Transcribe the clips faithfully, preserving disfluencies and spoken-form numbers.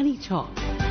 Money Talk.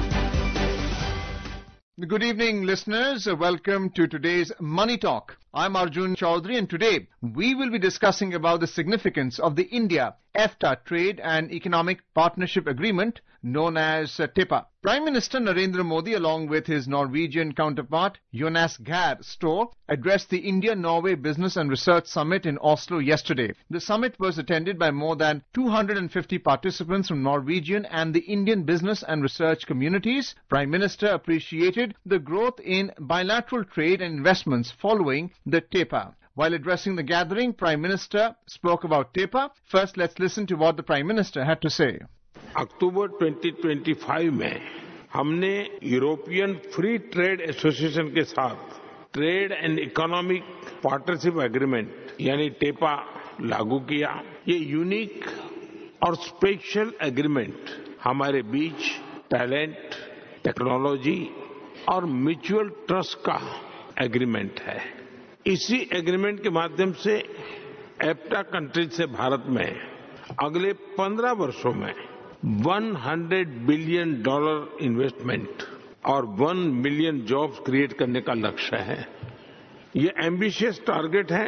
Good evening, listeners. Welcome to today's Money Talk. I'm Arjun Chaudhary, and today we will be discussing about the significance of the India-EFTA Trade and Economic Partnership Agreement, known as uh, TEPA. Prime Minister Narendra Modi, along with his Norwegian counterpart Jonas Gahr Store, addressed the India-Norway Business and Research Summit in Oslo yesterday. The summit was attended by more than two hundred fifty participants from Norwegian and the Indian business and research communities. Prime Minister appreciated the growth in bilateral trade and investments following the TEPA. While addressing the gathering, Prime Minister spoke about TEPA. First, let's listen to what the Prime Minister had to say. October twenty twenty-five में हमने European free trade association के साथ trade and economic partnership agreement यानी TEPA लागू किया। ये unique और special agreement हमारे बीच टैलेंट, टेक्नोलॉजी और म्यूचुअल ट्रस्ट का एग्रीमेंट है। इसी एग्रीमेंट के माध्यम से एफ्टा कंट्रीज से भारत में अगले पंद्रह वर्षों में सौ बिलियन डॉलर इन्वेस्टमेंट और एक मिलियन जॉब्स क्रिएट करने का लक्ष्य है। ये एम्बिशियस टारगेट है,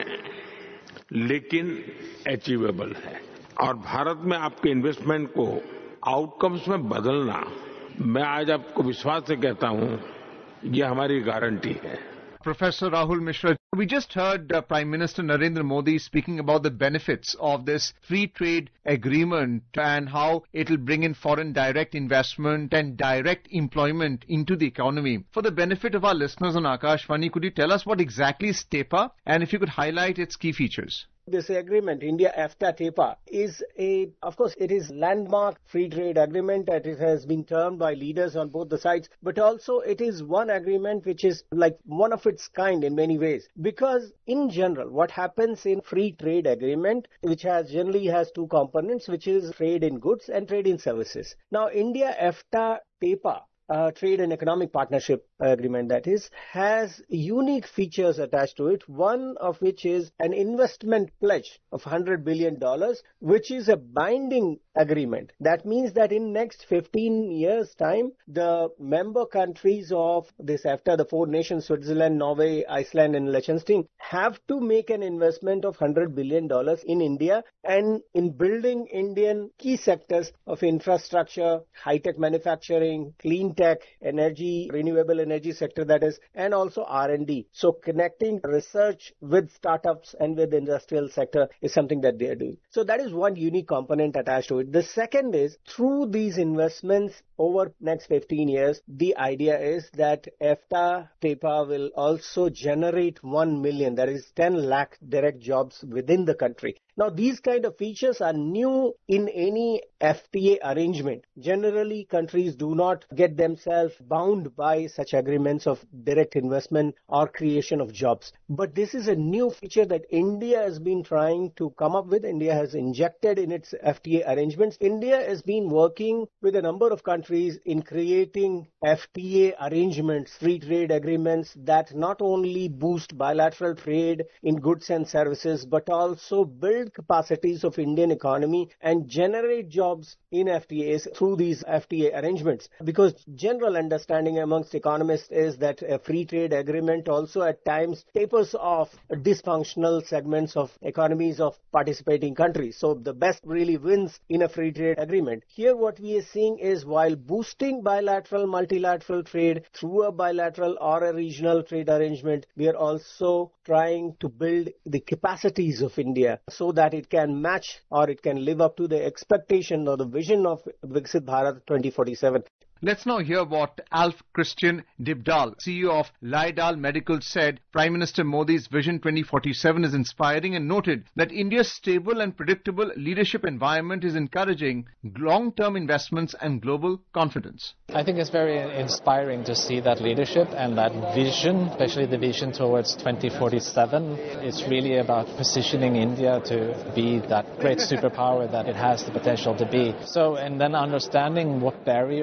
लेकिन अचीवेबल है। और भारत में आपके इन्वेस्टमेंट को आउटकम्स में बदलना, मैं आज आपको विश्वास से कहता हूं, ये हमारी गारंटी है। Professor Rahul Mishra, we just heard uh, Prime Minister Narendra Modi speaking about the benefits of this free trade agreement and how it will bring in foreign direct investment and direct employment into the economy. For the benefit of our listeners on Akashvani, could you tell us what exactly is TEPA and if you could highlight its key features? This agreement, India-EFTA TEPA, is a, of course, it is landmark free trade agreement that it has been termed by leaders on both the sides, but also it is one agreement which is like one of its kind in many ways. Because in general, what happens in free trade agreement, which has generally has two components, which is trade in goods and trade in services. Now, India-EFTA TEPA, Uh, trade and economic partnership agreement, that is, has unique features attached to it, one of which is an investment pledge of one hundred billion dollars, which is a binding agreement. That means that in next fifteen years' time, the member countries of this EFTA, the four nations, Switzerland, Norway, Iceland, and Liechtenstein, have to make an investment of one hundred billion dollars in India and in building Indian key sectors of infrastructure, high-tech manufacturing, clean tech, energy, renewable energy sector, that is, and also R and D. So connecting research with startups and with the industrial sector is something that they are doing. So that is one unique component attached to it. The second is, through these investments over next fifteen years, the idea is that EFTA TEPA will also generate one million, that is ten lakh direct jobs within the country. Now, these kind of features are new in any F T A arrangement. Generally, countries do not get themselves bound by such agreements of direct investment or creation of jobs. But this is a new feature that India has been trying to come up with. India has injected in its F T A arrangements. India has been working with a number of countries in creating F T A arrangements, free trade agreements that not only boost bilateral trade in goods and services, but also build capacities of Indian economy and generate jobs in F T As through these F T A arrangements. Because general understanding amongst economists is that a free trade agreement also at times tapers off dysfunctional segments of economies of participating countries. So the best really wins in a free trade agreement. Here what we are seeing is, while boosting bilateral, multilateral trade through a bilateral or a regional trade arrangement, we are also trying to build the capacities of India so that it can match or it can live up to the expectation or the vision of Viksit Bharat twenty forty-seven. Let's now hear what Alf Christian Dybdahl, C E O of Lydal Medical, said. Prime Minister Modi's Vision twenty forty-seven is inspiring and noted that India's stable and predictable leadership environment is encouraging long-term investments and global confidence. I think it's very inspiring to see that leadership and that vision, especially the vision towards twenty forty-seven. It's really about positioning India to be that great superpower that it has the potential to be. So, and then understanding what barriers to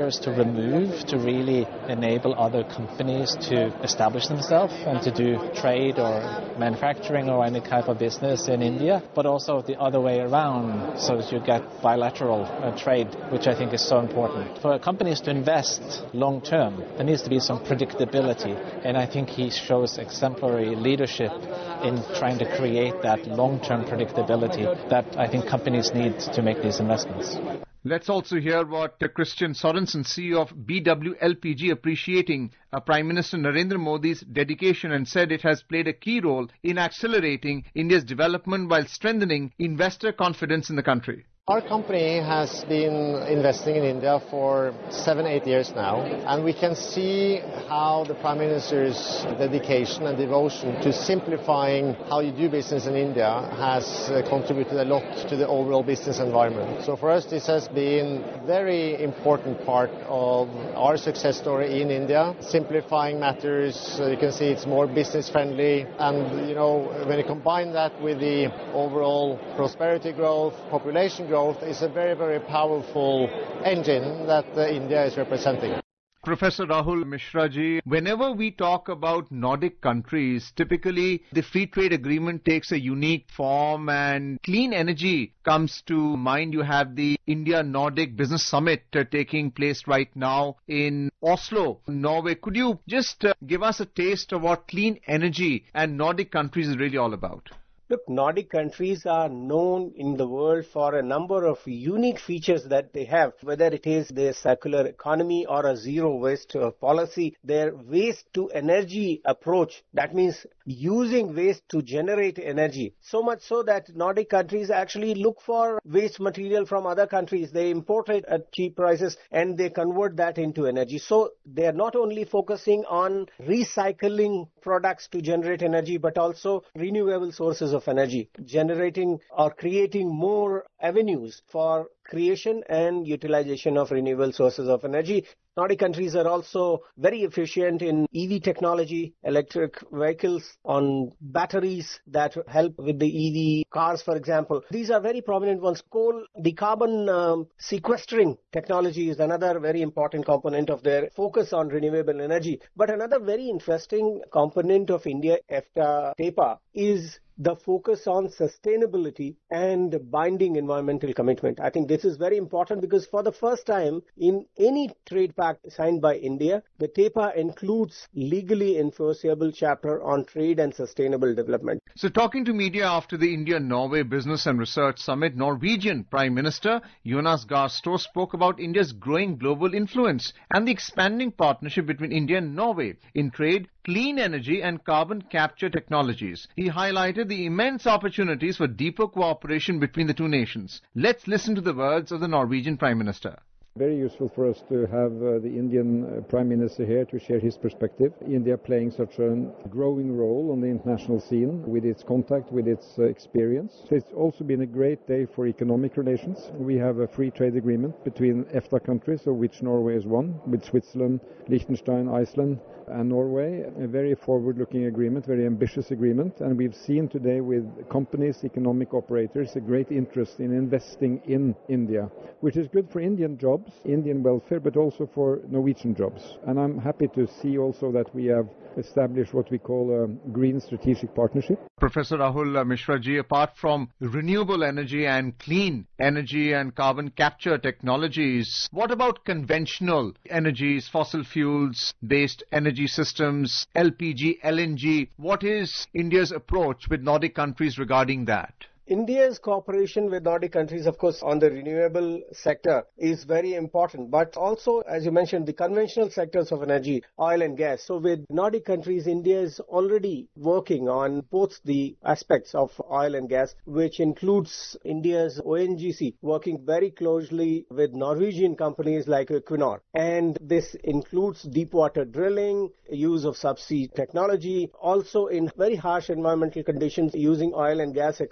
a move to really enable other companies to establish themselves and to do trade or manufacturing or any type of business in India, but also the other way around so that you get bilateral uh, trade, which I think is so important. For companies to invest long term, there needs to be some predictability, and I think he shows exemplary leadership in trying to create that long-term predictability that I think companies need to make these investments. Let's also hear what uh, Christian Sorensen, C E O of B W L P G, appreciating uh, Prime Minister Narendra Modi's dedication and said it has played a key role in accelerating India's development while strengthening investor confidence in the country. Our company has been investing in India for seven, eight years now, and we can see how the Prime Minister's dedication and devotion to simplifying how you do business in India has uh, contributed a lot to the overall business environment. So for us, this has been a very important part of our success story in India. Simplifying matters, uh, you can see it's more business friendly, and you know, when you combine that with the overall prosperity growth, population growth, growth is a very, very powerful engine that uh, India is representing. Professor Rahul Mishra ji, whenever we talk about Nordic countries, typically the free trade agreement takes a unique form and clean energy comes to mind. You have the India Nordic Business Summit uh, taking place right now in Oslo, Norway. Could you just uh, give us a taste of what clean energy and Nordic countries is really all about? Look, Nordic countries are known in the world for a number of unique features that they have, whether it is their circular economy or a zero waste policy, their waste to energy approach. That means using waste to generate energy. So much so that Nordic countries actually look for waste material from other countries. They import it at cheap prices and they convert that into energy. So they are not only focusing on recycling products to generate energy, but also renewable sources of energy, generating or creating more avenues for creation and utilization of renewable sources of energy. Nordic countries are also very efficient in E V technology, electric vehicles on batteries that help with the E V cars, for example. These are very prominent ones. Coal, the carbon um, sequestering technology is another very important component of their focus on renewable energy. But another very interesting component of India EFTA TEPA is the focus on sustainability and binding environmental commitment. I think this is very important because for the first time in any trade pact signed by India, the TEPA includes legally enforceable chapter on trade and sustainable development. So talking to media after the India-Norway Business and Research Summit, Norwegian Prime Minister Jonas Gahr Store spoke about India's growing global influence and the expanding partnership between India and Norway in trade, clean energy and carbon capture technologies. He highlighted the immense opportunities for deeper cooperation between the two nations. Let's listen to the words of the Norwegian Prime Minister. Very useful for us to have uh, the Indian uh, Prime Minister here to share his perspective. India playing such a growing role on the international scene with its contact, with its uh, experience. So it's also been a great day for economic relations. We have a free trade agreement between EFTA countries, of which Norway is one, with Switzerland, Liechtenstein, Iceland and Norway. A very forward-looking agreement, very ambitious agreement. And we've seen today with companies, economic operators, a great interest in investing in India, which is good for Indian jobs, Indian welfare, but also for Norwegian jobs. And I'm happy to see also that we have established what we call a green strategic partnership. Professor Rahul Mishra ji, apart from renewable energy and clean energy and carbon capture technologies, what about conventional energies, fossil fuels based energy systems, L P G, L N G? What is India's approach with Nordic countries regarding that? India's cooperation with Nordic countries, of course, on the renewable sector is very important, but also, as you mentioned, the conventional sectors of energy, oil and gas. So with Nordic countries, India is already working on both the aspects of oil and gas, which includes India's O N G C working very closely with Norwegian companies like Equinor. And this includes deep water drilling, use of subsea technology, also in very harsh environmental conditions using oil and gas extraction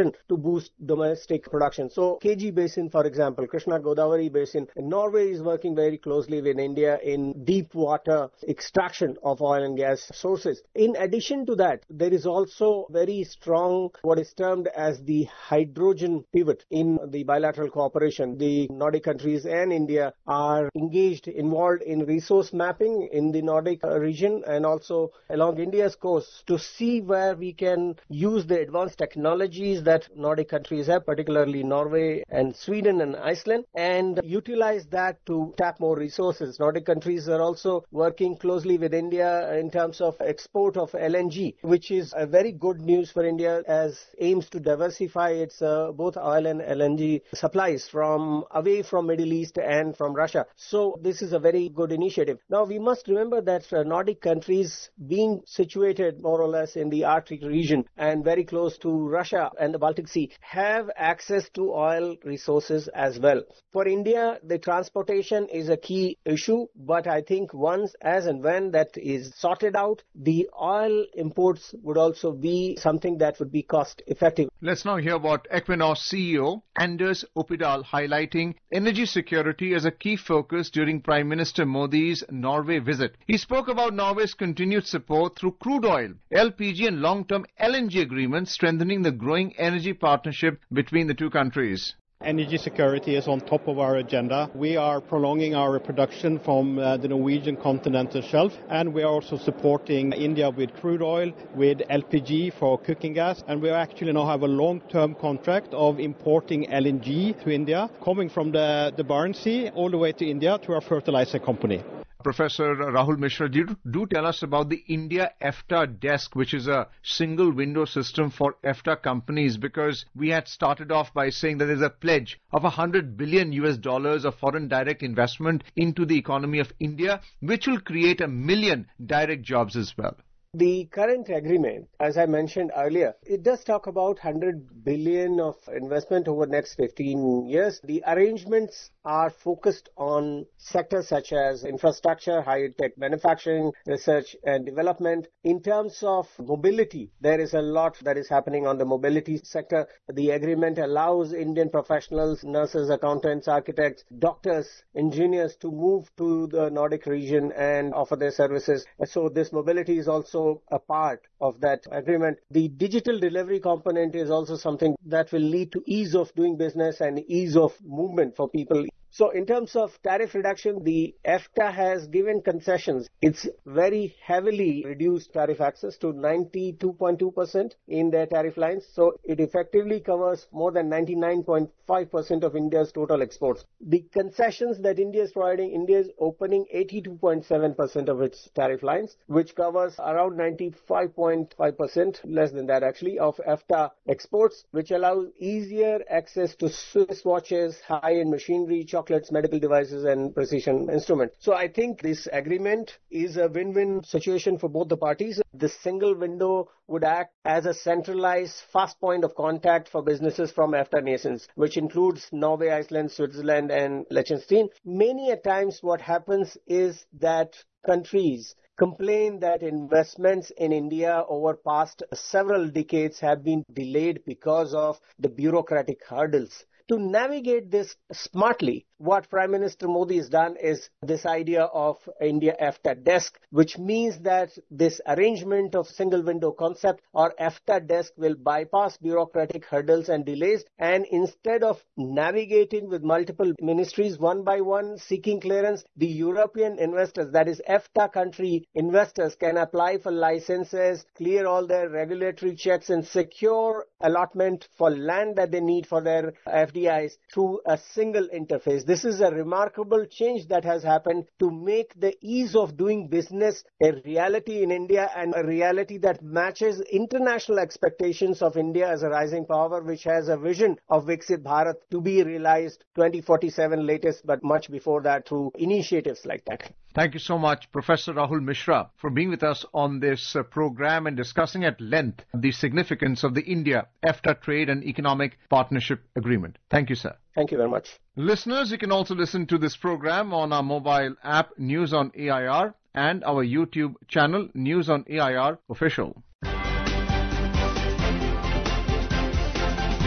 production to boost domestic production. So K G Basin, for example, Krishna Godavari Basin, Norway is working very closely with India in deep water extraction of oil and gas sources. In addition to that, there is also very strong what is termed as the hydrogen pivot in the bilateral cooperation. The Nordic countries and India are engaged, involved in resource mapping in the Nordic region and also along India's coast to see where we can use the advanced technologies that Nordic countries have, particularly Norway and Sweden and Iceland, and utilize that to tap more resources. Nordic countries are also working closely with India in terms of export of L N G, which is a very good news for India as aims to diversify its uh, both oil and L N G supplies from away from Middle East and from Russia. So this is a very good initiative. Now we must remember that uh, Nordic countries being situated more or less in the Arctic region and very close to Russia and the Baltic Sea have access to oil resources as well. For India, the transportation is a key issue, but I think once as and when that is sorted out, the oil imports would also be something that would be cost effective. Let's now hear what Equinor C E O Anders Opedal highlighting energy security as a key focus during Prime Minister Modi's Norway visit. He spoke about Norway's continued support through crude oil, L P G and long-term L N G agreements, strengthening the growing energy partnership between the two countries. Energy security is on top of our agenda. We are prolonging our production from uh, the Norwegian continental shelf, and we are also supporting India with crude oil, with L P G for cooking gas, and we actually now have a long-term contract of importing L N G to India, coming from the, the Barents Sea all the way to India to our fertilizer company. Professor Rahul Mishra, do, do tell us about the India EFTA desk, which is a single window system for EFTA companies, because we had started off by saying that there's a pledge of one hundred billion U S dollars of foreign direct investment into the economy of India, which will create a million direct jobs as well. The current agreement, as I mentioned earlier, it does talk about one hundred billion of investment over the next fifteen years. The arrangements are focused on sectors such as infrastructure, high-tech manufacturing, research and development. In terms of mobility, there is a lot that is happening on the mobility sector. The agreement allows Indian professionals, nurses, accountants, architects, doctors, engineers to move to the Nordic region and offer their services. So this mobility is also a part of that agreement. The digital delivery component is also something that will lead to ease of doing business and ease of movement for people. So in terms of tariff reduction, the EFTA has given concessions. It's very heavily reduced tariff access to ninety-two point two percent in their tariff lines. So it effectively covers more than ninety-nine point five percent of India's total exports. The concessions that India is providing, India is opening eighty-two point seven percent of its tariff lines, which covers around ninety-five point five percent, less than that actually, of EFTA exports, which allows easier access to Swiss watches, high-end machinery, chocolates, medical devices and precision instruments. So I think this agreement is a win-win situation for both the parties. The single window would act as a centralized fast point of contact for businesses from EFTA nations, which includes Norway, Iceland, Switzerland and Liechtenstein. Many a times what happens is that countries complain that investments in India over past several decades have been delayed because of the bureaucratic hurdles. To navigate this smartly, what Prime Minister Modi has done is this idea of India EFTA desk, which means that this arrangement of single window concept or EFTA desk will bypass bureaucratic hurdles and delays, and instead of navigating with multiple ministries one by one seeking clearance, the European investors, that is EFTA country investors, can apply for licenses, clear all their regulatory checks and secure allotment for land that they need for their F D Is through a single interface. This is a remarkable change that has happened to make the ease of doing business a reality in India, and a reality that matches international expectations of India as a rising power, which has a vision of Viksit Bharat to be realized twenty forty-seven latest, but much before that through initiatives like that. Thank you so much, Professor Rahul Mishra, for being with us on this uh, program and discussing at length the significance of the India EFTA Trade and Economic Partnership Agreement. Thank you, sir. Thank you very much. Listeners, you can also listen to this program on our mobile app News on A I R and our YouTube channel News on A I R Official.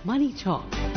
Money Talk.